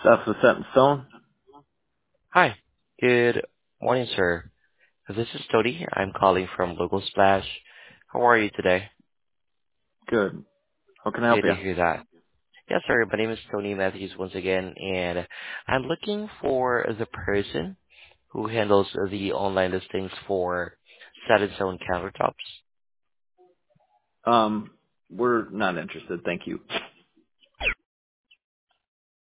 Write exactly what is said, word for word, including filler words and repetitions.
Stuff is set in stone. Hi. Good morning, sir. This is Tony. I'm calling from Local Splash. How are you today? Good. How can I help Good you? to hear that. Yes, sir. My name is Tony Matthews once again, and I'm looking for the person who handles the online listings for set in stone countertops. Um, we're not interested. Thank you.